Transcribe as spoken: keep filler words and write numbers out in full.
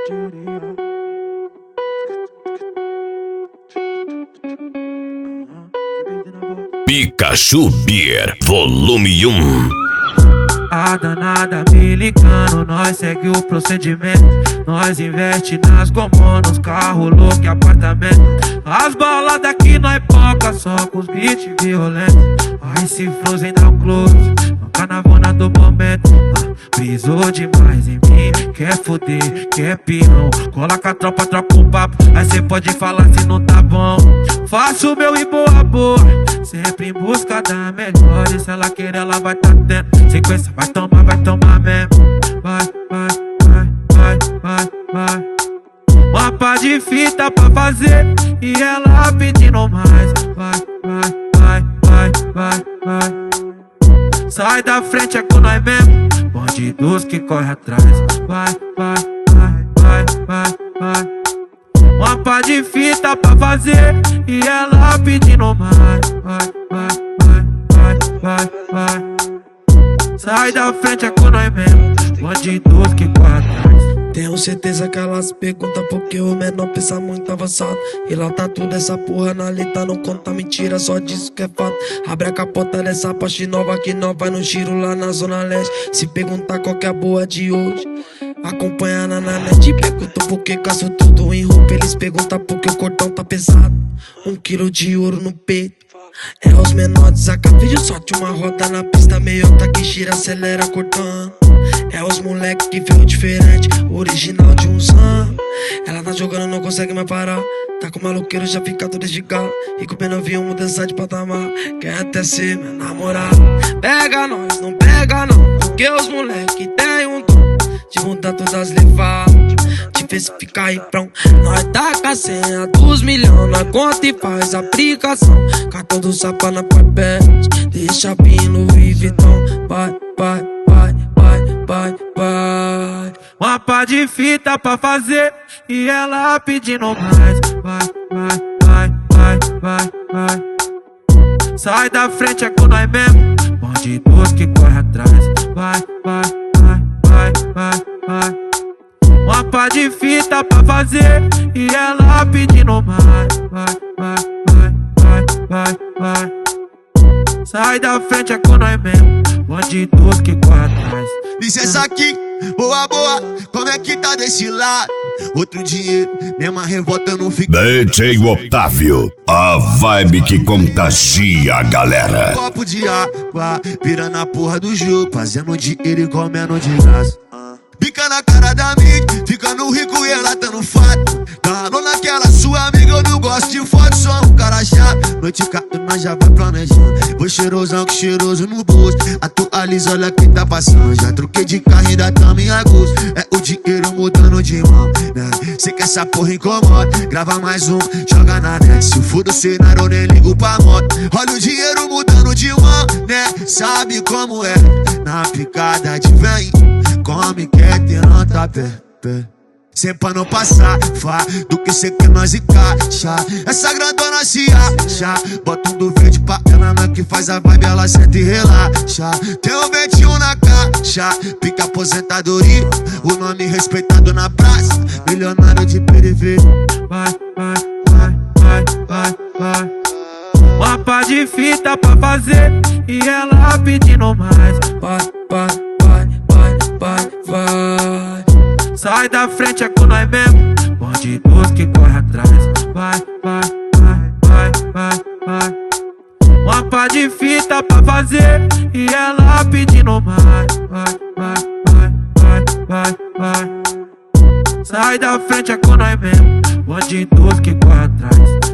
Pikachu Beer, volume um. A danada me ligando, nós segue o procedimento. Nós investe nas gomô, nos carros loucos e apartamento. As baladas aqui nós poca, só com os beats violentos. Aí se Frozen dá um close, no carnavona do momento. ah, Brisou demais em mim, quer foder, quer peão. Cola com a tropa, troca um papo, aí cê pode falar se não tá bom. Faço o meu e boa boa, sempre em busca da melhor. E se ela querer, ela vai tá tendo. Sequência, vai tomar, vai tomar mesmo. Vai, vai, vai, vai, vai, vai. Uma pá de fita pra fazer e ela pedindo mais. Vai, vai, vai, vai, vai, vai. Sai da frente, é com nós mesmo. Bandidos que corre atrás. Vai, vai, vai, vai, vai, vai. Uma pá de fita pra fazer e ela pedindo mais. Vai, vai, vai, vai, vai, vai. Sai da frente, é com nós mesmo. Bandidos que corre atrás. Tenho certeza que elas perguntam porque o menor pensa muito avançado. E lá tá tudo essa porra na letra, não conta mentira, só diz que é fato. Abre a capota dessa Porsche nova que nós vai no giro lá na zona leste. Se perguntar qual que é a boa de hoje, acompanha na net. Perguntam por que caço tudo em roupa, eles perguntam por que o cordão tá pesado. Um quilo de ouro no peito, é os menores, saca vídeo, sorte uma roda na pista, meiota que gira, acelera cortando. É os moleque que veio diferente, original de um sam. Ela tá jogando, não consegue mais parar. Tá com maloqueiro, já fica tudo desligado. E com o novinho mudança de patamar. Quer até ser minha namorada. Pega nós, não pega não, porque os moleque tem um dom de mudar todas as levadas, de ver se fica aí pronto. Nós tá com a senha dos milhões, nós conta e faz aplicação. Cartão do sapa na papete, deixa pino e Vitão. Vai, vai, vai, vai, vai, vai. Uma pá de fita pra fazer e ela pedindo mais. Vai, vai, vai, vai, vai, vai. Sai da frente, é com nós mesmo. Bandidos que corre atrás. Vai, vai, vai, vai, vai, vai. Uma pá de fita pra fazer e ela pedindo mais. Vai, vai, vai, vai, vai, vai. Sai da frente, é com nós mesmo. Bandidos que corre atrás. Licença aqui, boa, boa, como é que tá desse lado? Outro dinheiro, mesma revolta, eu não fico. D J Otávio, a vibe que contagia a galera. Copo de água, virando a porra do jogo, fazendo dinheiro e comendo de graça. Pica na cara da mídia, ficando rico e ela tá no fato. Galou naquela sua amiga, eu não gosto de foto, só um cara chato. Noite cato, nós já vai planejando. Vou cheirosão que cheiroso no bolso. Atualiza, olha quem tá passando. Já troquei de carro, ainda tamo em agosto. É o dinheiro mudando de mão, né? Cê que essa porra incomoda, grava mais um, joga na net. Se for do cenário, eu nem ligo pra moto. Olha o dinheiro mudando de mão, né? Sabe como é? Na picada de vem, come, quer ter anta pé, pé. Sem pra não passar, fá, do que cê quer nós encaixa. Essa grandona se acha, bota um do verde pra ela, não que faz a vibe, ela senta e relaxa. Tem um vinte e um na caixa, pica aposentadoria, o nome respeitado na praça, milionário de periferia. Vai, vai, vai, vai, vai, vai. Uma pá de fita pra fazer e ela pedindo mais. Vai, vai, vai, vai, vai, vai. Sai da frente, é com nós mesmo. Bandidos que corre atrás. Vai, vai, vai, vai, vai, vai. Uma pá de fita pra fazer e ela pedindo mais. Vai, vai, vai, vai, vai, vai. Sai da frente, é com nós mesmo. Bandidos que corre atrás.